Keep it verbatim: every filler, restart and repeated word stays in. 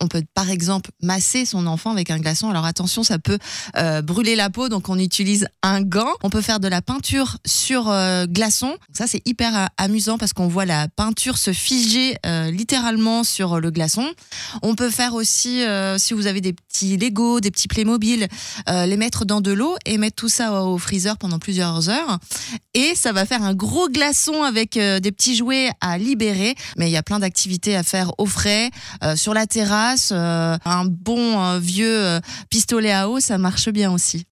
On peut par exemple masser son enfant avec un glaçon. Alors attention, ça peut euh, brûler la peau, donc on utilise un gant. On peut faire de la peinture sur euh, glaçon. Ça, c'est hyper euh, amusant parce qu'on voit la peinture se figer euh, littéralement sur le glaçon. On peut faire aussi, euh, si vous avez des petits Lego, des petits Playmobil, euh, les mettre dans de l'eau et mettre tout ça au freezer pendant plusieurs heures. Et ça va faire un gros glaçon avec euh, des petits jouets à libérer. Mais il y a plein d'activités à faire au frais, euh, sur la terrasse. Euh, un bon euh, vieux euh, pistolet à eau, ça marche bien aussi.